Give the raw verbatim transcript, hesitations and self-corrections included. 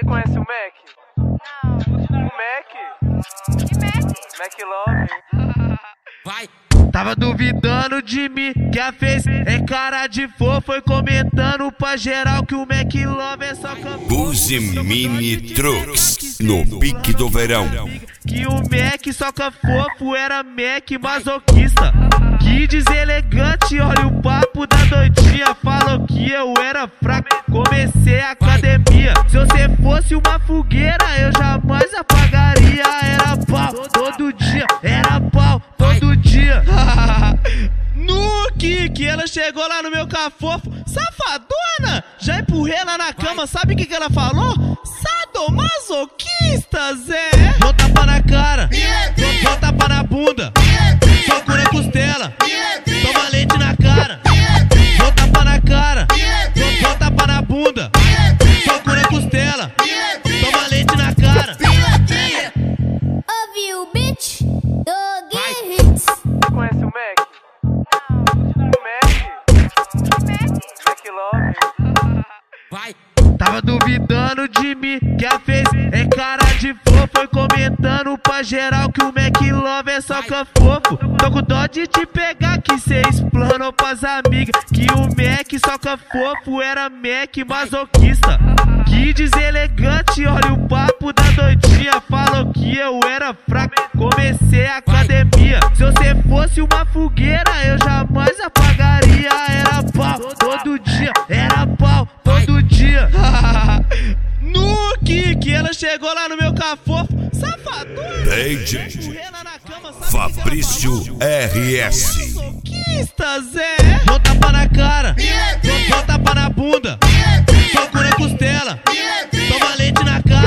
Você conhece o Mac? Não. O Mac? Que Mac? Mac Love. Vai. Tava duvidando de mim, que a fez é cara de fofo. Foi comentando pra geral que o Mac Love é só campo. Buzi Mini Trucks, no pique do verão. Que o Mac soca fofo era Mac masoquista. Que deselegante, olha o papo da doidinha. Falou que eu era fraco, comecei a academia. Se você fosse uma fogueira, eu jamais apagaria. Era pau todo dia, era pau todo dia. No que que ela chegou lá no meu cafofo, safadona, já empurrei ela na cama. Sabe o que que ela falou? Sadomasoquista, Zé. Dou tapa na cara, dou tapa na bunda, soco na costela, toma leite na cara. Dou tapa na cara, dou tapa na bunda, soco na costela, toma leite na cara. Ouviu, bitch? Dog hits. Você conhece o Mac? Não. O Mac? Que Mac? Mac Love. Vai. Tava duvidando de mim, que a fez é cara de fofo. Foi comentando pra geral que o Mac Love é só fofo. Tô com dó de te pegar, que cê explanou pras amigas. Que o Mac soca fofo era Mac masoquista. Que deselegante, olha o papo da doidinha. Falou que eu era fraco, comecei a academia. Se você fosse uma fogueira, eu jamais apagaria. Era pau todo dia, era pau todo dia. No que que ela chegou lá no meu cafofo, safadona. D J Fabrício R S. Masoquista, Zé. Dou tapa na cara, dou tapa na bunda, soco na costela, toma leite na cara.